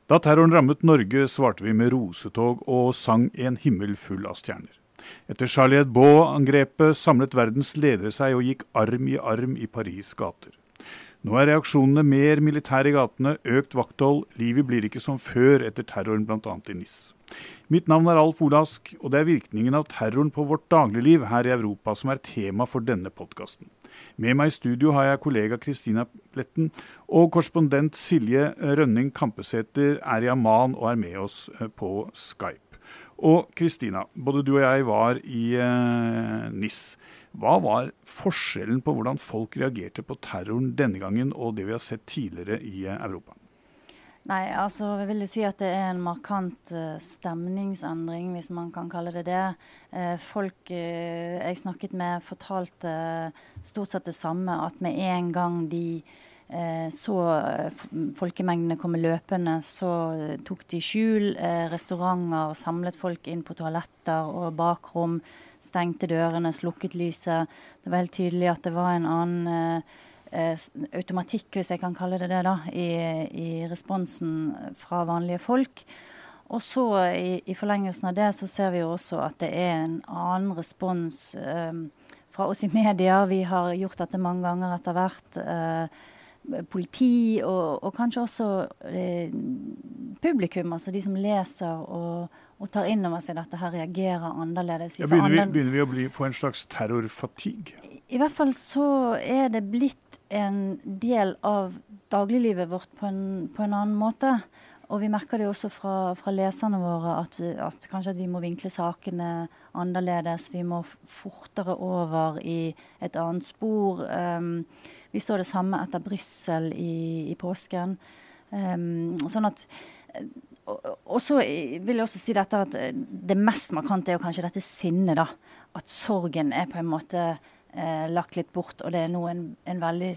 Da terroren rammet Norge, svarte vi med rosetog og sang En himmel full av stjerner. Etter Charlie Hebdo-angrepet samlet verdens ledere seg og gikk arm i Paris' gater. Nå reaksjonene mer militære i gatene, økt vakthold, livet blir ikke som før etter terroren blant annet i Nice. Mitt navn Alf Olask, og det virkningen av terroren på vårt dagligliv her i Europa som tema for denne podcasten. Med meg i studio har jeg kollega Kristina Pletten, og korrespondent Silje Rønning Kampeseter i Amman og med oss på Skype. Og Kristina, både du og jeg var i Nice. Hva var forskjellen på hvordan folk reagerte på terroren denne gangen og det vi har sett tidligere i Europa? Nei, altså jeg vil si at det en markant stemningsendring, hvis man kan kalle det det. Folk jeg snakket med fortalte stort sett det samme, at med en gang de så folkemengdene komme løpende, så tok de skjul, restauranter, samlet folk inn på toaletter og bakrom, stengte dørene, slukket lyset. Det var helt tydelig at det var en annen automatikk, hvis jeg kan kalle det det da, i responsen fra vanlige folk. Og så i forlengelsen av det så ser vi også at det en annen respons fra oss i media. Vi har gjort dette mange ganger etter hvert. Politi og kanskje også publikum, altså de som leser og tar inn over seg dette her, reagerer annerledes. Ja, begynner vi å få en slags terrorfatigue? I hvert fall så det blitt en del av dagliglivet vårt på en annen måte. Og vi merker det også fra leserne våre at kanskje at vi må vinkle sakene annerledes. Vi må fortere over i et annet spor. Vi så det samme etter Brussel i påsken. Sånn at og så vil jeg også si dette at det mest markante jo kanskje dette sinnet da. At sorgen på en måte lagt litt bort, og det nå en veldig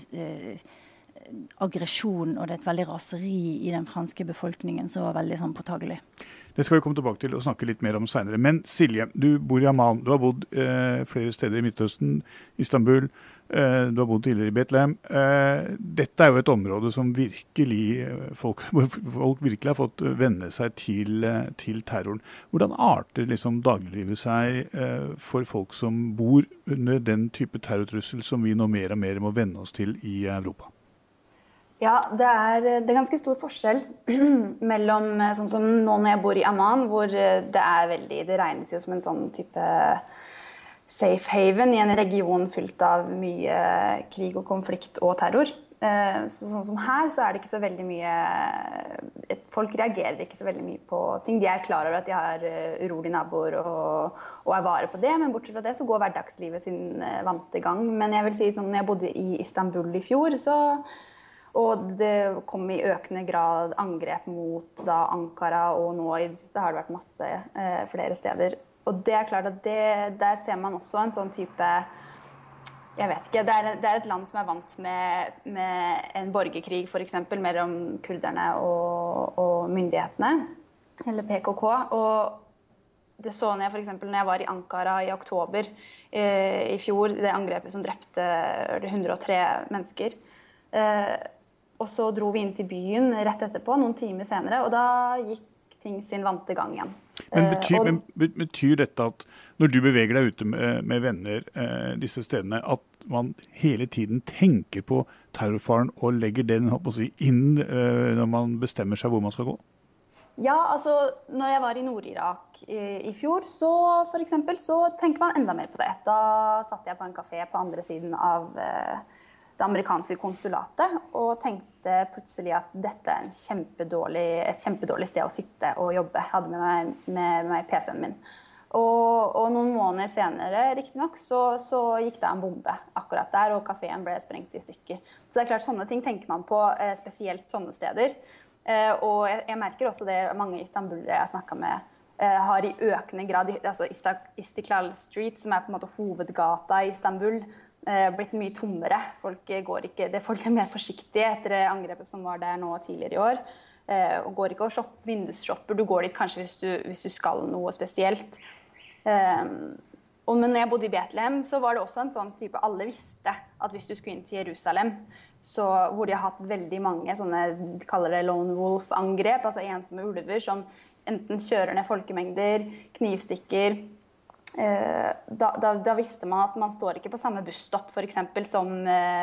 aggresjon, og det et veldig raseri i den franske befolkningen som var veldig sånn påtagelig. Det skal vi komme tilbake til og snakke litt mer om senere. Men Silje, du bor i Amman. Du har bodd flere steder i Midtøsten, Istanbul, du har bodd tidligere i Betlehem. Dette jo et område som virkelig folk virkelig har fått venne seg til terroren. Hvordan arter liksom dagliglivet seg for folk som bor under den type terrortrussel som vi nå mer og mer må venne oss til i Europa? Ja, det ganske stor forskjell mellom, sånn som nå når jeg bor i Amman, hvor det regnes jo som en sånn type safe haven i en region fylt av mye krig og konflikt og terror. Sånn som her så det ikke så veldig mye, folk reagerer ikke så veldig mye på ting. De klar over at de har urolige naboer og vare på det, men bortsett fra det så går hverdagslivet sin vante gang. Men jeg vil si sånn, når jeg bodde i Istanbul i fjor, og det kom i økende grad angrep mot da Ankara, og nå i det siste har det vært masse flere steder. Og det klart at der ser man også en sånn type, jeg vet ikke, det et land som vant med en borgerkrig for eksempel mellom kurderne og myndighetene, eller PKK. Og det så jeg for eksempel når jeg var i Ankara i oktober i fjor, det angrepet som drepte 103 mennesker. Og så dro vi inn til byen rett etterpå, noen timer senere, og da gikk ting sin vante gang igjen. Men betyr dette at når du beveger deg ute med venner disse stedene, at man hele tiden tenker på terrorfaren og legger den inn når man bestemmer seg hvor man skal gå? Ja, altså når jeg var i Nord-Irak i fjor, så for eksempel, så tenker man enda mer på det. Da satt jeg på en kafé på andre siden av det amerikanske konsulatet, og tenkte plutselig at dette et kjempedårlig sted å sitte og jobbe. Jeg hadde med meg PC-en min. Og noen måneder senere, riktig nok, så gikk det en bombe akkurat der, og kaféen ble sprengt i stykker. Så det klart, sånne ting tenker man på, spesielt sånne steder. Og jeg merker også det mange istanbulere jeg har snakket med, har i økende grad, altså Istiklal Street, som på en måte hovedgata i Istanbul, blitt mye tommere. Folk mer forsiktige etter angrepet som var der nå tidligere i år. Og går ikke og vindusshopper. Du går dit kanskje hvis du skal noe spesielt. Men når jeg bodde i Betlehem, så var det også en sånn type, alle visste at hvis du skulle inn til Jerusalem, så hvor de har hatt veldig mange sånne, de kaller det lone wolf-angrep, altså ensomme ulver som enten kjører ned folkemengder, knivstikker. Da visste man at man står ikke på samme busstopp, for eksempel, som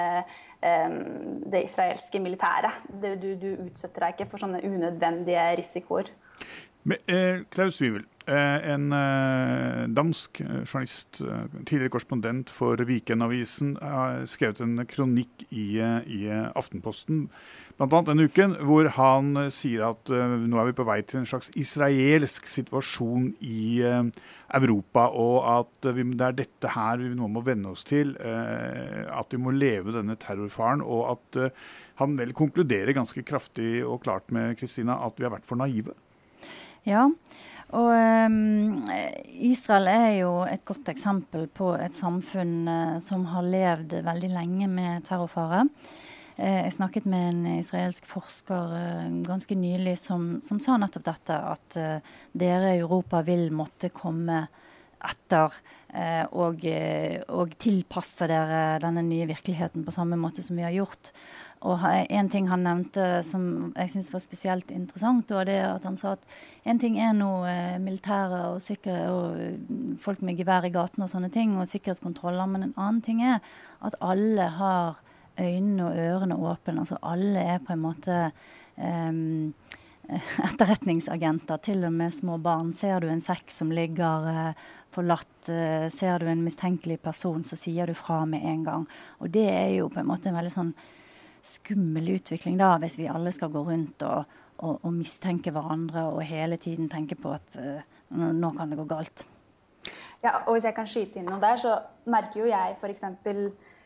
det israelske militæret. Du utsetter deg ikke for sånne unødvendige risikoer. Klaus Wivel, en dansk journalist, tidligere korrespondent for Weekendavisen, har skrevet en kronikk i Aftenposten, blant annet denne uken, hvor han sier at nå vi på vei til en slags israelsk situasjon i Europa, og at det dette her vi nå må venne oss til, at vi må leve denne terrorfaren, og at han vel konkluderer ganske kraftig og klart med Kristina at vi har vært for naive. Ja, og Israel jo et godt eksempel på et samfunn som har levd veldig lenge med terrorfare. Jeg snakket med en israelsk forsker ganske nylig som sa nettopp dette, at dere i Europa vil måtte komme etter og tilpasse dere denne nye virkeligheten på samme måte som vi har gjort. Og en ting han nevnte som jeg synes var spesielt interessant, var det at han sa at en ting noe militære og folk med gevær i gaten og sånne ting, og sikkerhetskontroller, men en annen ting at alle har øynene og ørene åpne, altså alle på en måte etterretningsagenter, til og med små barn. Ser du en sekk som ligger forlatt, ser du en mistenkelig person, så sier du fra med en gang. Og det jo på en måte en veldig sånn skummel utvikling da, hvis vi alle skal gå rundt og mistenke hverandre og hele tiden tenke på at nå kan det gå galt. Ja, og hvis jeg kan skyte inn noe der, så merker jo jeg for eksempel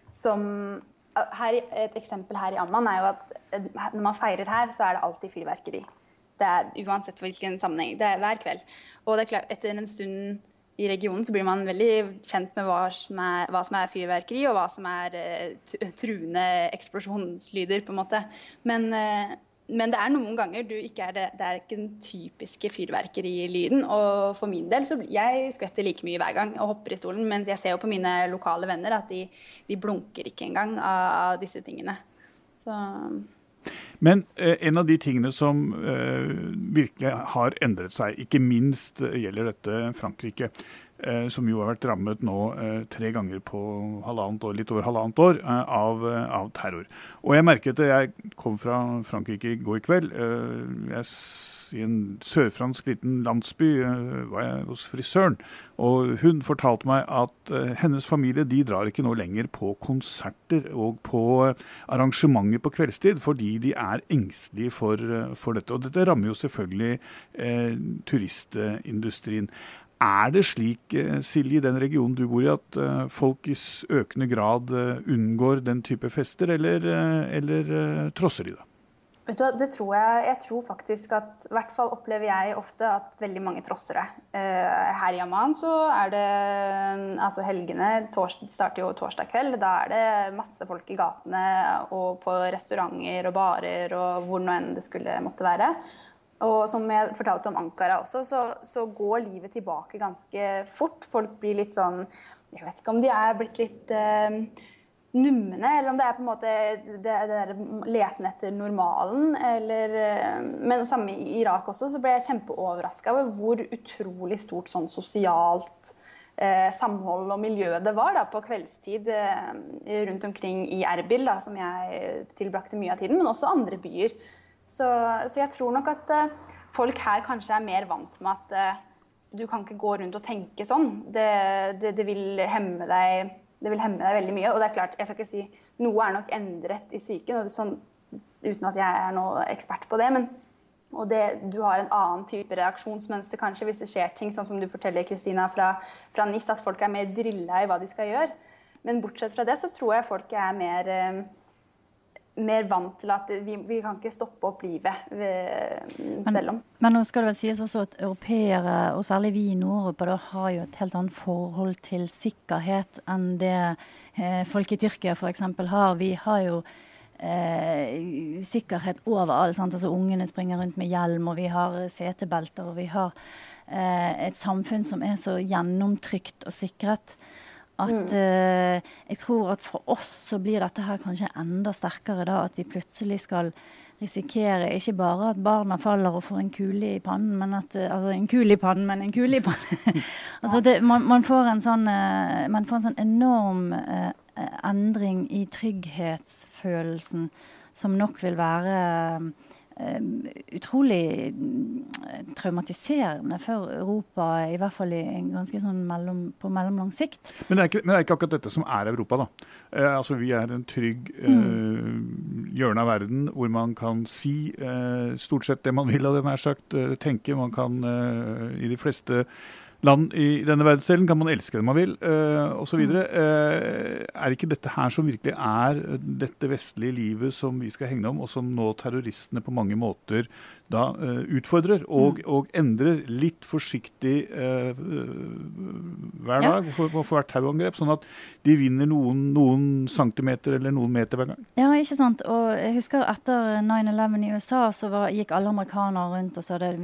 et eksempel her i Amman jo at når man feirer her, så det alltid fyrverkeri. Det uansett hvilken sammenheng, det hver kveld. Og det klart, etter en stund i regionen så blir man veldig kjent med hva som fyrverkeri, og hva som truende eksplosjonslyder, på en måte. Men det noen ganger du ikke det ikke den typiske fyrverkerilyden, og for min del så jeg skvetter like mye hver gang og hopper i stolen, men jeg ser jo på mine lokale venner at de blunker ikke engang av disse tingene. Så... Men en av de tingene som virkelig har endret seg, ikke minst gjelder dette Frankrike, som jo har vært rammet nå 3 ganger på litt over halvannet år av terror. Og jeg merket at jeg kom fra Frankrike i går kveld. I en sørfransk liten landsby var jeg hos frisøren, og hun fortalte meg at hennes familie, de drar ikke nå lenger på konserter og på arrangementer på kveldstid, fordi de engstelige for dette. Og dette rammer jo selvfølgelig turistindustrien. Det slik, Silje, i den regionen du bor i, at folk i økende grad unngår den type fester, eller trosser de det? Vet du hva, det tror jeg. Jeg tror faktisk at, i hvert fall opplever jeg ofte at veldig mange trosser det. Her i Amman så det, altså helgene starter jo torsdag kveld, da det masse folk i gatene og på restauranter og barer og hvor nå enn det skulle måtte være. Og som jeg fortalte om Ankara også, så går livet tilbake ganske fort. Folk blir litt sånn, jeg vet ikke om de blitt litt... nummene, eller om det på en måte det leten etter normalen, men samme i Irak også, så ble jeg kjempeoverrasket over hvor utrolig stort sånn sosialt samhold og miljø det var da, på kveldstid rundt omkring i Erbil, da, som jeg tilbrakte mye av tiden, men også andre byer. Så jeg tror nok at folk her kanskje mer vant med at du kan ikke gå rundt og tenke sånn. Det vil hemme deg. Det vil hemme deg veldig mye, og det klart, jeg skal ikke si, noe nok endret i psyken, og det sånn, uten at jeg noe ekspert på det, men du har en annen type reaksjonsmønster kanskje, hvis det skjer ting, sånn som du forteller, Kristina, fra NIS, at folk mer drillet i hva de skal gjøre. Men bortsett fra det, så tror jeg folk mer vant til at vi kan ikke stoppe opp livet selv om. Men nå skal det vel sies også at europeere, og særlig vi i Nord-Europa, da har jo et helt annet forhold til sikkerhet enn det folk i Tyrkia for eksempel har. Vi har jo sikkerhet overalt, sant? Altså ungene springer rundt med hjelm, og vi har setebelter, og vi har et samfunn som så gjennomtrykt og sikret At jeg tror at for oss så blir dette her kanskje enda sterkere da, at vi plutselig skal risikere ikke bare at barna faller og får en kule i pannen, men at, altså en kule i pannen, men en kule i pannen. Altså man får en sånn enorm endring i trygghetsfølelsen som nok vil være utrolig traumatiserende for Europa, i hvert fall i en ganske sånn på mellomlang sikt. Men det er ikke akkurat dette som Europa da. Altså vi en trygg hjørne av verden, hvor man kan si stort sett det man vil av det nær sagt, tenke, man kan i de fleste land i denne verdensdelen kan man elske det man vil, og så videre. Ikke dette her som virkelig dette vestlige livet som vi skal hegne om, og som nå terroristene på mange måter da utfordrer og endrer litt forsiktig hver dag for hvert terrorangrep, sånn at de vinner noen centimeter eller noen meter hver gang. Ja, ikke sant. Og jeg husker etter 9/11 i USA, så gikk alle amerikanere rundt og sa det.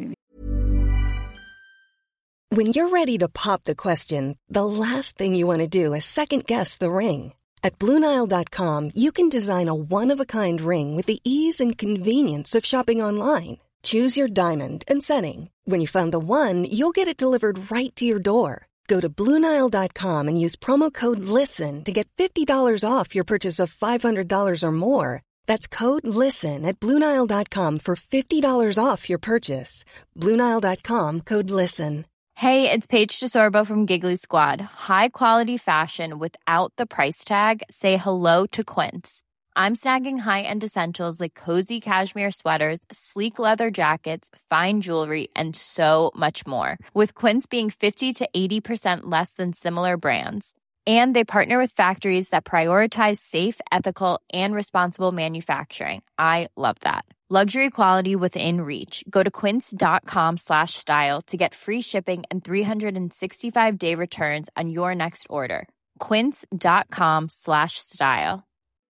When you're ready to pop the question, the last thing you want to do is second-guess the ring. At BlueNile.com, you can design a one-of-a-kind ring with the ease and convenience of shopping online. Choose your diamond and setting. When you find the one, you'll get it delivered right to your door. Go to BlueNile.com and use promo code LISTEN to get $50 off your purchase of $500 or more. That's code LISTEN at BlueNile.com for $50 off your purchase. BlueNile.com, code LISTEN. Hey, it's Paige DeSorbo from Giggly Squad. High quality fashion without the price tag. Say hello to Quince. I'm snagging high-end essentials like cozy cashmere sweaters, sleek leather jackets, fine jewelry, and so much more. With Quince being 50 to 80% less than similar brands. And they partner with factories that prioritize safe, ethical, and responsible manufacturing. I love that. Luxury quality within reach. Go to quince.com/style to get free shipping and 365-day returns on your next order. Quince.com/style.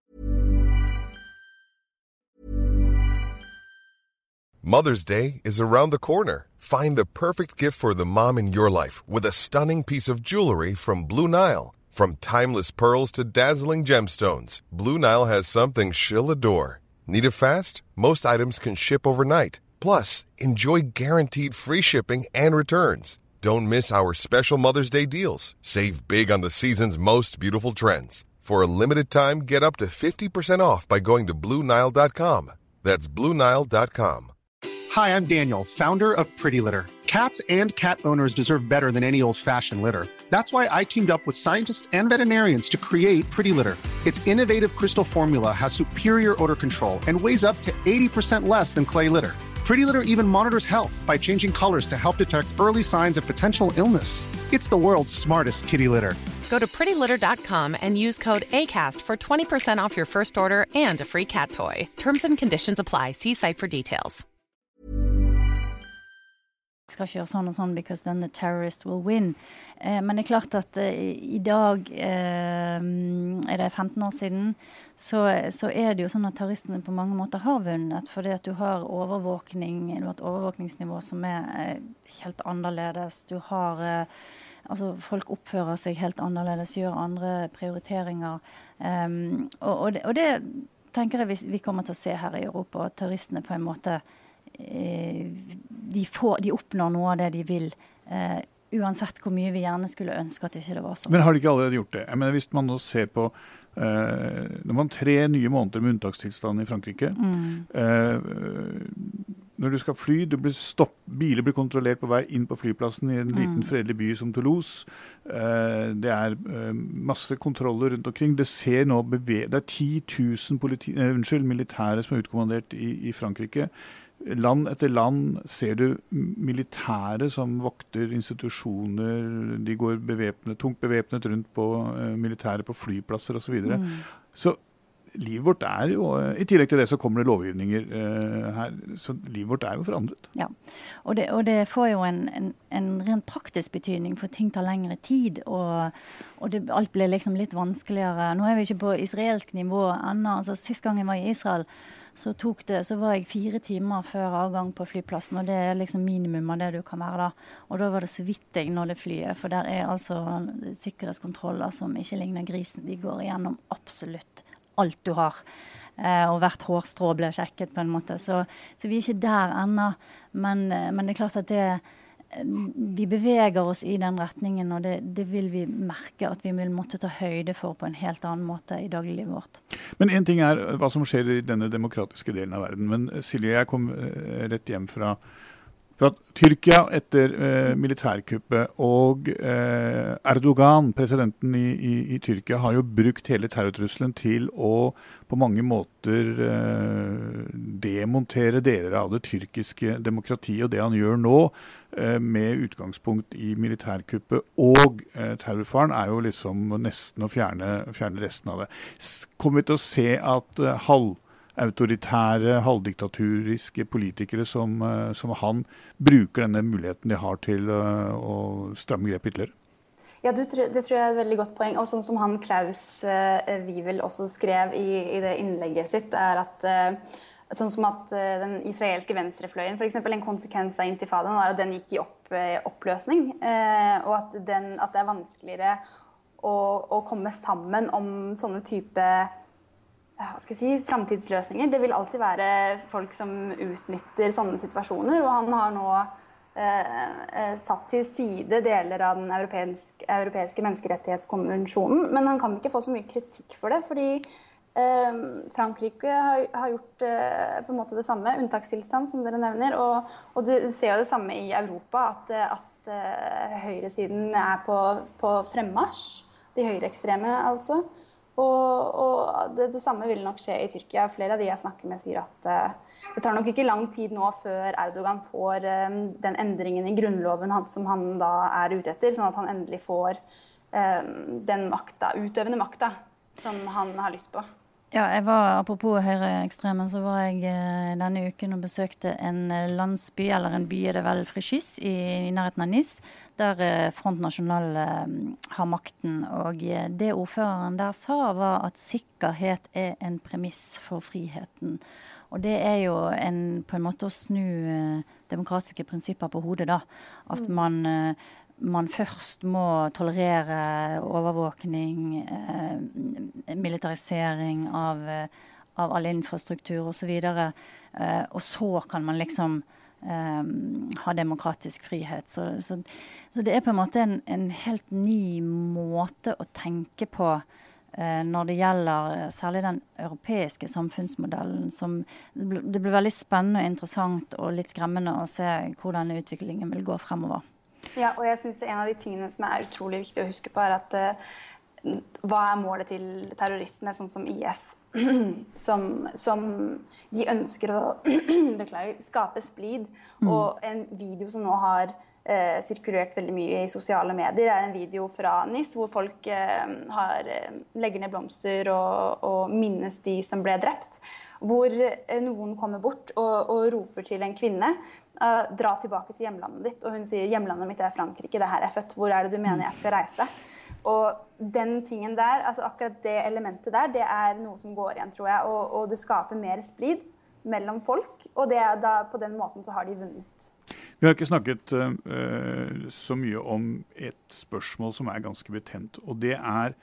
Mother's Day is around the corner. Find the perfect gift for the mom in your life with a stunning piece of jewelry from Blue Nile. From timeless pearls to dazzling gemstones, Blue Nile has something she'll adore. Need it fast? Most items can ship overnight. Plus, enjoy guaranteed free shipping and returns. Don't miss our special Mother's Day deals. Save big on the season's most beautiful trends. For a limited time, get up to 50% off by going to BlueNile.com. That's BlueNile.com. Hi, I'm Daniel, founder of Pretty Litter. Cats and cat owners deserve better than any old-fashioned litter. That's why I teamed up with scientists and veterinarians to create Pretty Litter. Its innovative crystal formula has superior odor control and weighs up to 80% less than clay litter. Pretty Litter even monitors health by changing colors to help detect early signs of potential illness. It's the world's smartest kitty litter. Go to prettylitter.com and use code ACAST for 20% off your first order and a free cat toy. Terms and conditions apply. See site for details. Skal ikke gjøre sånn og sånn because then the terrorist will win. Men det klart at i dag, det 15 år siden, så det jo sånn at terroristene på mange måter har vunnet, fordi at du har overvåkning, du har et overvåkningsnivå som helt annerledes. Du har, altså folk oppfører seg helt annerledes, gjør andre prioriteringer. Og det tenker jeg vi kommer til å se her i Europa, at terroristene på en måte de oppnår noe av det de vil, uansett hvor mye vi gjerne skulle ønske at ikke det var sånn. Men har de ikke allerede gjort det? Jeg mener, hvis man nå ser på det var 3 nye måneder med unntakstilstand i Frankrike. Når du skal fly, biler blir kontrollert på vei inn på flyplassen i en liten fredelig by som Toulouse. Det masse kontroller rundt omkring. Det er 10 000 militære som utkommandert i Frankrike. Land etter land ser du militære som vokter institusjoner, de går tungt bevæpnet rundt på militære på flyplasser og så videre. Så livet vårt jo, i tillegg til det så kommer det lovgivninger her, så livet vårt jo forandret. Ja, og det får jo en rent praktisk betydning, for ting tar lengre tid, og alt blir liksom litt vanskeligere. Nå vi ikke på israelsk nivå ennå, altså sist gang jeg var i Israel, så var jeg 4 timer før avgang på flyplassen, og det liksom minimum av det du kan være da. Og da var det så vidt jeg nådde flyet, for der altså sikkerhetskontroller som ikke ligner grisen. De går igjennom absolutt alt du har. Og hvert hårstrå ble sjekket på en måte. Så vi ikke der ennå, men det klart at vi beveger oss i den retningen, og det vil vi merke at vi vil måtte ta høyde for på en helt annen måte i dagliglivet vårt. Men en ting hva som skjer i denne demokratiske delen av verden. Men Silje, jeg kom rett hjem fra Tyrkia etter militærkuppet, og Erdogan, presidenten i Tyrkia, har jo brukt hele terrortrusselen til å på mange måter demontere deler av det tyrkiske demokratiet, og det han gjør nå, med utgangspunkt i militærkuppet og terrorfaren, jo liksom nesten å fjerne resten av det. Kommer vi til å se at autoritære, halvdiktaturiske politikere som han bruker denne muligheten de har til å stramme grep ytterligere? Ja, det tror jeg et veldig godt poeng. Og sånn som han Klaus Wivel også skrev i det innlegget sitt, at sånn som at den israelske venstrefløyen, for eksempel en konsekvens av intifadaen, var at den gikk i oppløsning, og at det vanskeligere å komme sammen om sånne type framtidsløsninger. Det vil alltid være folk som utnytter sånne situasjoner, og han har nå satt til side deler av den europeiske menneskerettighetskonvensjonen, men han kan ikke få så mye kritikk for det, fordi Frankrike har gjort på en måte det samme, unntakstilstand som dere nevner, og du ser jo det samme i Europa, at høyresiden på fremmarsj, de høyreekstreme altså. Og det samme vil nok skje i Tyrkia. Flere av de jeg snakker med sier at det tar nok ikke lang tid nå før Erdogan får den endringen i grunnloven som han da ute etter, sånn at han endelig får den utøvende makta som han har lyst på. Ja, apropos høyreekstremen, så var jeg denne uken og besøkte en landsby, eller en by det vel, Fréjus, i nærheten av Nice, der Front National har makten. Og det ordføreren der sa var at sikkerhet en premiss for friheten. Og det jo på en måte å snu demokratiske prinsipper på hodet da. At man først må tolerere overvåkning, militarisering av all infrastruktur og så videre, og så kan man liksom ha demokratisk frihet. Så det på en måte en helt ny måte å tenke på når det gjelder særlig den europeiske samfunnsmodellen. Det blir veldig spennende og interessant og litt skremmende å se hvordan utviklingen vil gå fremover. Ja, og jeg synes en av de tingene som utrolig viktig å huske på at hva målet til terroristene, sånn som IS, som de ønsker å skape splid, og en video som nå har sirkulert veldig mye i sosiale medier, en video fra Nice, hvor folk legger ned blomster og minnes de som ble drept, hvor noen kommer bort og roper til en kvinne, dra tilbake til hjemlandet ditt, og hun sier, hjemlandet mitt Frankrike, det her jeg født, hvor det du mener jeg skal reise? Og den tingen der, altså akkurat det elementet der, det noe som går igjen, tror jeg, og det skaper mer splid mellom folk, og da, på den måten så har de vunnet. Vi har ikke snakket så mye om et spørsmål som ganske betent, og det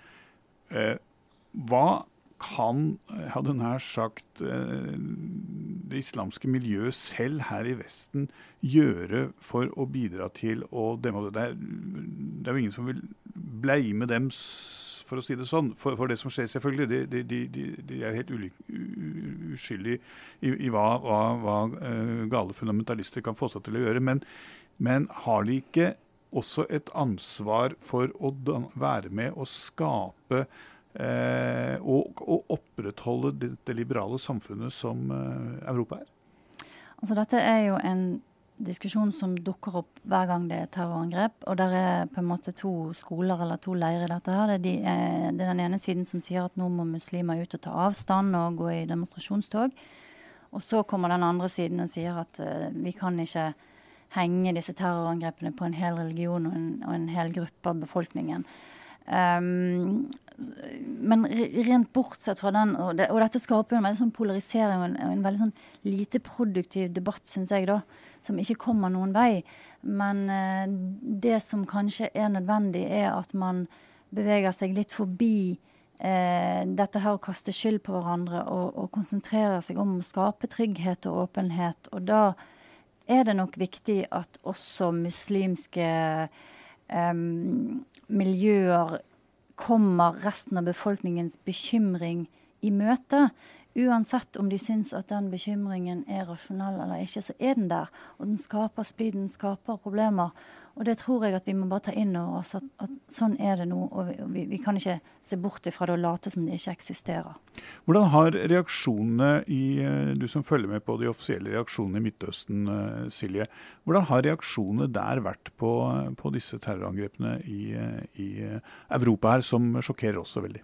hva kan, hadde nær sagt, det islamske miljøet selv her i Vesten gjøre for å bidra til å demme det? Det jo ingen som vil bleime dem, for å si det sånn, for det som skjer selvfølgelig. De helt uskyldige i hva gale fundamentalister kan få seg til å gjøre, men har de ikke også et ansvar for å være med å skape og opprettholde det liberale samfunnet som Europa Altså dette jo en diskusjon som dukker opp hver gang det terrorangrep, og der på en måte 2 skoler eller 2 leirer i dette her. Det er den ene siden som sier at nå må muslimer ut og ta avstand og gå i demonstrasjonstog, og så kommer den andre siden og sier at vi kan ikke henge disse terrorangrepene på en hel religion og en hel gruppe av befolkningen. Men rent bortsett fra den, og dette skaper jo en veldig sånn polarisering og en veldig sånn lite produktiv debatt, synes jeg da, som ikke kommer noen vei. Men det som kanskje er nødvendig er at man beveger seg litt forbi dette her å kaste skyld på hverandre og konsentrerer seg om å skape trygghet og åpenhet. Og da er det nok viktig at også muslimske miljøer kommer resten av befolkningens bekymring i møte. Uansett om de synes at den bekymringen er rasjonell eller ikke, så er den der. Og den skaper splid, den skaper problemer. Og det tror jeg at vi må bare ta inn over oss, at sånn er det nå. Og vi kan ikke se bort ifra det og late som det ikke eksisterer. Hvordan har reaksjonene du som følger med på de offisielle reaksjonene i Midtøsten, Silje, hvordan har reaksjonene der vært på disse terrorangrepene i Europa her, som sjokkerer oss så veldig?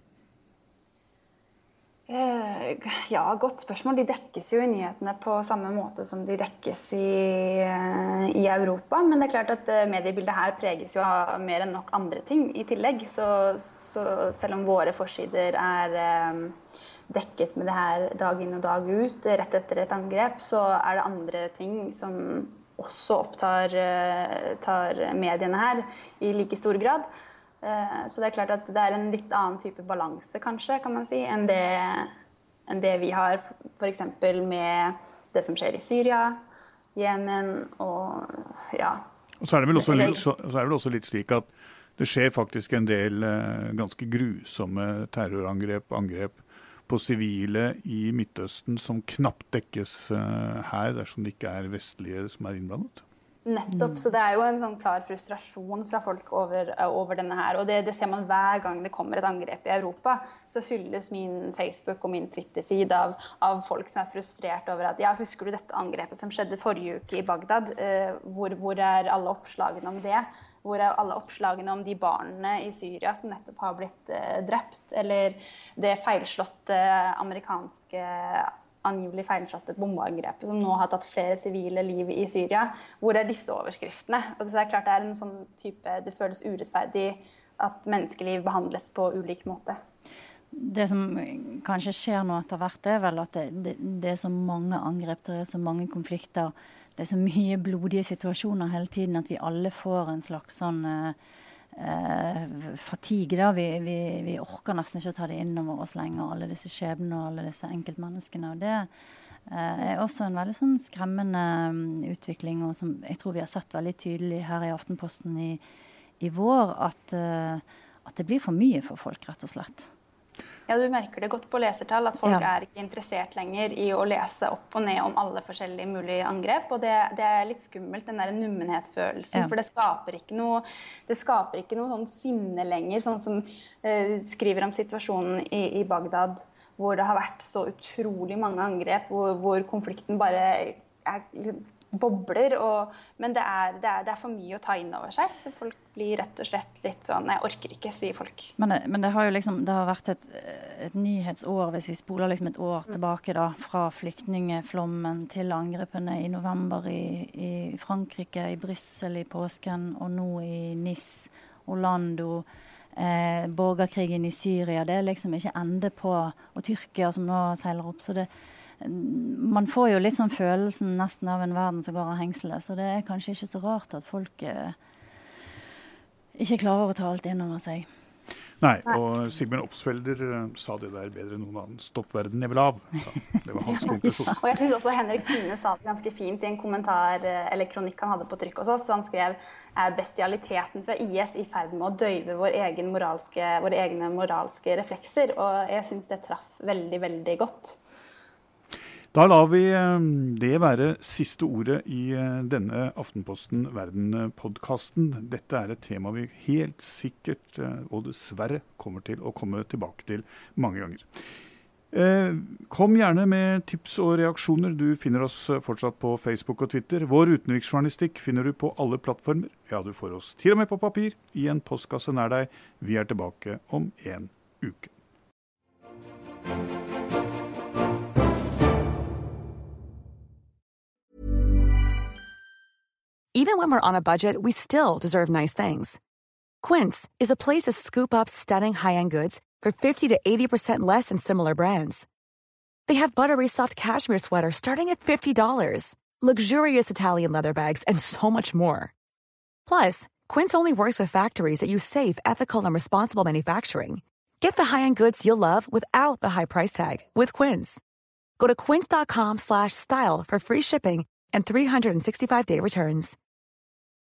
Ja, godt spørsmål. De dekkes jo i nyhetene på samme måte som de dekkes i Europa, men det er klart at mediebildet her preges jo av mer enn nok andre ting i tillegg, så selv om våre forsider er dekket med det her dag inn og dag ut, rett etter et angrep, så er det andre ting som også opptar mediene her i like stor grad. Så det er klart at det er en litt annen type balanse, kanskje, kan man si, enn det vi har for eksempel med det som skjer i Syria, Yemen og ja. Og så er det vel også litt slik at det skjer faktisk en del ganske grusomme terrorangrep på sivile i Midtøsten som knapt dekkes her, dersom det ikke er vestlige som er innblandet. Nettopp, så det er jo en sånn klar frustrasjon fra folk over denne her, og det ser man hver gang det kommer et angrep i Europa, så fylles min Facebook og min Twitter-feed av folk som er frustrert over at, ja, husker du dette angrepet som skjedde forrige uke i Bagdad? Hvor er alle oppslagene om det? Hvor er alle oppslagene om de barnene i Syria som nettopp har blitt drept? Eller det feilslåtte amerikanske angivelig feilslåtte bombeangrepet som nå har tatt flere sivile liv i Syria. Hvor er disse overskriftene? Altså, det er klart det er en sånn type, det føles urettferdig at menneskeliv behandles på ulik måte. Det som kanskje skjer nå etter hvert er vel at det er så mange angrep, det er så mange konflikter, det er så mye blodige situasjoner hele tiden at vi alle får en slags sånn fatigue da. Vi orker nesten ikke å ta det innover oss lenger, alle disse skjebnene og alle disse enkeltmenneskene. Og det er også en veldig sånn skremmende utvikling, og som jeg tror vi har sett veldig tydelig her i Aftenposten i vår, at det blir for mye for folk, rett og slett. Ja, du merker det godt på lesertall at folk er ikke interessert lenger i å lese opp og ned om alle forskjellige mulige angrep, og det er litt skummelt, den der nummenhetsfølelsen, for det skaper ikke noe sånn sinne lenger, sånn som skriver om situasjonen i Bagdad, hvor det har vært så utrolig mange angrep, hvor konflikten bare bobler, men det er for mye å ta inn over seg, så folk blir rett og slett litt sånn, jeg orker ikke, sier folk. Men det har jo liksom, det har vært et nyhetsår, hvis vi spoler liksom et år tilbake da, fra flyktningeflommen til angrepene i november i Frankrike, i Brussel i påsken, og nå i Nice, Orlando, borgerkrigen i Syria, det er liksom ikke ende på, og Tyrkia som nå seiler opp, så man får jo litt sånn følelsen nesten av en verden som går av hengselet, så det er kanskje ikke så rart at folk ikke klarer å ta alt inn over seg. Nei, og Sigmund Opsfelder sa det der bedre enn noen annen. Stopp verden, jeg vil av. Det var hans konklusjon. Og jeg synes også Henrik Thune sa det ganske fint i en kommentar, eller kronikk han hadde på trykk hos oss. Han skrev, bestialiteten fra IS i ferd med å døyve våre egne moralske reflekser, og jeg synes det traff veldig, veldig godt. Da lar vi det være siste ordet i denne Aftenposten Verden-podcasten. Dette er et tema vi helt sikkert og dessverre kommer til å komme tilbake til mange ganger. Kom gjerne med tips og reaksjoner. Du finner oss fortsatt på Facebook og Twitter. Vår utenriksjournalistikk finner du på alle plattformer. Ja, du får oss til og med på papir i en postkasse nær deg. Vi tilbake om en uke. Even when we're on a budget, we still deserve nice things. Quince is a place to scoop up stunning high-end goods for 50 to 80% less than similar brands. They have buttery soft cashmere sweaters starting at $50, luxurious Italian leather bags, and so much more. Plus, Quince only works with factories that use safe, ethical, and responsible manufacturing. Get the high-end goods you'll love without the high price tag with Quince. Go to quince.com/style for free shipping and 365-day returns.